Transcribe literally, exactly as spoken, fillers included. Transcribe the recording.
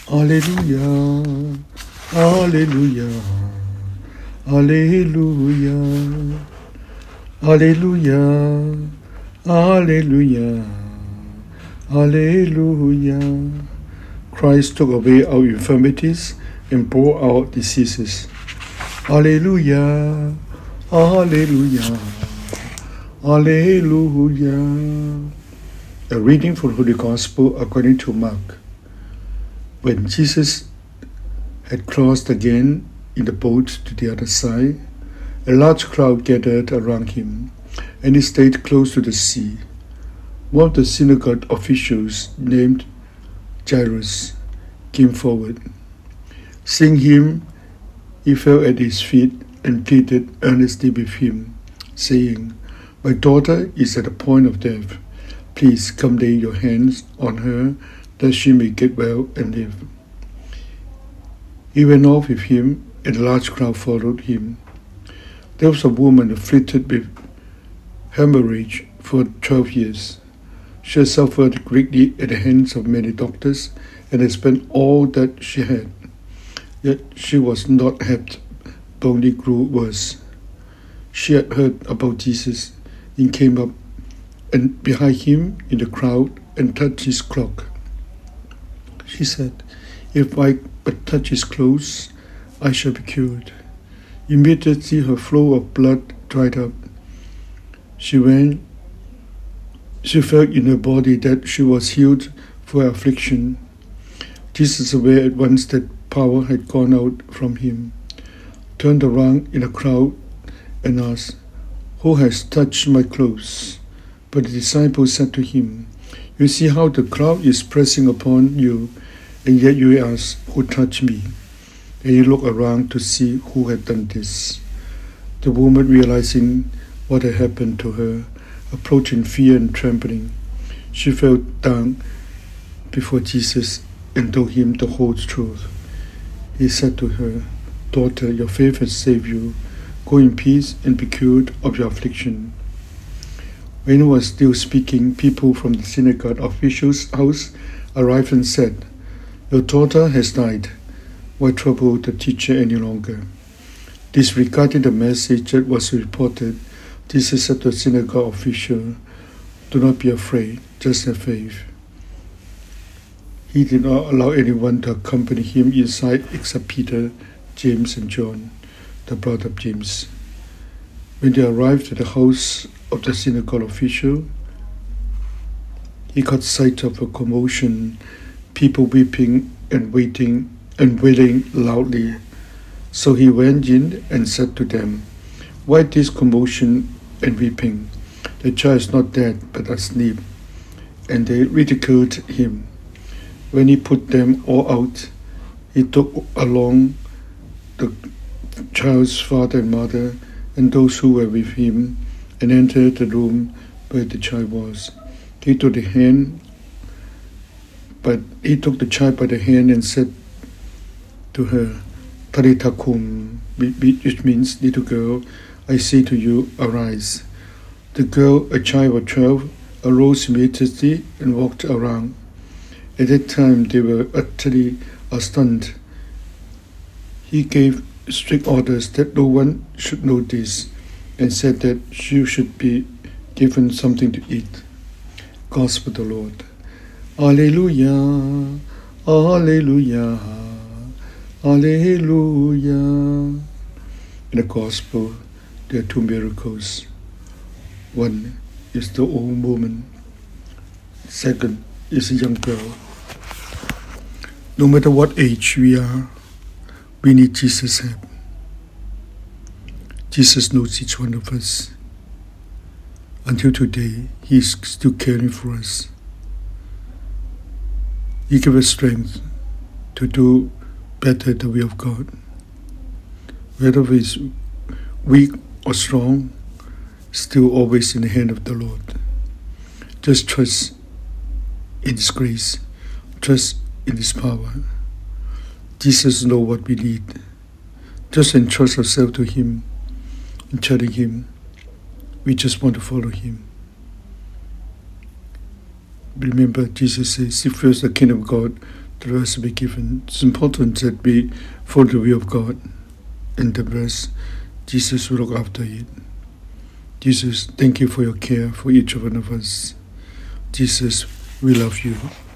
Alleluia, Alleluia, Alleluia, Alleluia, Alleluia, Alleluia. Christ took away our infirmities and bore our diseases. Alleluia, Alleluia, Alleluia. A reading from the Holy Gospel according to Mark. When Jesus had crossed again in the boat to the other side, a large crowd gathered around him, and he stayed close to the sea. One of the synagogue officials, named Jairus, came forward. Seeing him, he fell at his feet and pleaded earnestly with him, saying, "My daughter is at the point of death. Please come lay your hands on her, that she may get well and live." He went off with him, and a large crowd followed him. There was a woman afflicted with hemorrhage for twelve years. She had suffered greatly at the hands of many doctors and had spent all that she had. Yet she was not helped, but only grew worse. She had heard about Jesus and came up and behind him in the crowd and touched his cloak. She said, "If I but touch his clothes, I shall be cured." Immediately her flow of blood dried up. She went, she felt in her body that she was healed for her affliction. Jesus, aware at once that power had gone out from him, turned around in the crowd and asked, "Who has touched my clothes?" But the disciples said to him, "You see how the crowd is pressing upon you, and yet you ask, 'Who touched me?'" And he looked around to see who had done this. The woman, realizing what had happened to her, approached in fear and trembling. She fell down before Jesus and told him the whole truth. He said to her, "Daughter, your faith has saved you. Go in peace and be cured of your affliction." When he was still speaking, people from the synagogue official's house arrived and said, "Your daughter has died. Why trouble the teacher any longer?" Disregarding the message that was reported, Jesus said to the synagogue official, "Do not be afraid, just have faith." He did not allow anyone to accompany him inside except Peter, James, and John, the brother of James. When they arrived at the house of the synagogue official, he caught sight of a commotion, people weeping and waiting and wailing loudly. So he went in and said to them, "Why this commotion and weeping? The child is not dead, but asleep." And they ridiculed him. When he put them all out, he took along the child's father and mother and those who were with him, and entered the room where the child was. He took the hand, but he took the child by the hand and said to her, "Talitha kum," which means, "Little girl, I say to you, arise." The girl, a child of twelve, arose immediately and walked around. At that time they were utterly astounded. He gave strict orders that no one should know this, and said that she should be given something to eat. Gospel of the Lord. Alleluia, Alleluia, Alleluia. In the Gospel, there are two miracles. One is the old woman. Second is a young girl. No matter what age we are, we need Jesus' help. Jesus knows each one of us. Until today, He is still caring for us. He gives us strength to do better the will of God. Whether we is weak or strong, still always in the hand of the Lord. Just trust in His grace. Trust in His power. Jesus knows what we need. Just entrust ourselves to Him and telling Him we just want to follow Him. Remember, Jesus says, "Seek first the kingdom of God, the rest will be given. It's important that we follow the will of God, and the rest, Jesus will look after it. Jesus, thank you for your care for each one of us. Jesus, we love you.